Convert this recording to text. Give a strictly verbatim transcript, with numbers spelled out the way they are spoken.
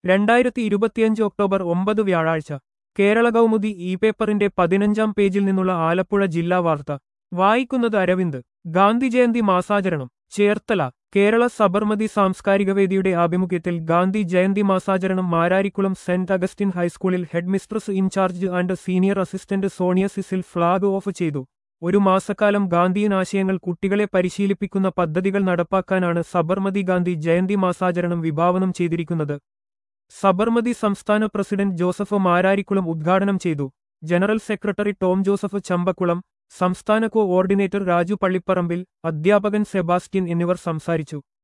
രണ്ടായിരത്തി ഇരുപത്തിയഞ്ച് ഒക്ടോബർ ഒമ്പത് വ്യാഴാഴ്ച കേരള കൗമുദി ഇ പേപ്പറിന്റെ പതിനഞ്ചാം പേജിൽ നിന്നുള്ള ആലപ്പുഴ ജില്ലാ വാർത്ത വായിക്കുന്നത് അരവിന്ദ്. ഗാന്ധി ജയന്തി മാസാചരണം ചേർത്തല. കേരള സബർമതി സാംസ്കാരികവേദിയുടെ ആഭിമുഖ്യത്തിൽ ഗാന്ധി ജയന്തി മാസാചരണം മാരാരിക്കുളം സെന്റ് അഗസ്റ്റിൻ ഹൈസ്കൂളിൽ headmistress in charge and senior assistant Sonia Cecil flag off ചെയ്തു. ഒരു മാസക്കാലം ഗാന്ധിയൻ ആശയങ്ങൾ കുട്ടികളെ പരിശീലിപ്പിക്കുന്ന പദ്ധതികൾ നടപ്പാക്കാനാണ് സബർമതി ഗാന്ധി ജയന്തി മാസാചരണം വിഭാവനം ചെയ്തിരിക്കുന്നത്. സബർമതി സംസ്ഥാന പ്രസിഡന്റ് ജോസഫ് മാരാരിക്കുളം ഉദ്ഘാടനം ചെയ്തു. General secretary Tom Joseph Champakulam, സംസ്ഥാന കോ ഓർഡിനേറ്റർ രാജു പള്ളിപ്പറമ്പിൽ, അധ്യാപകൻ സെബാസ്റ്റ്യൻ എന്നിവർ സംസാരിച്ചു.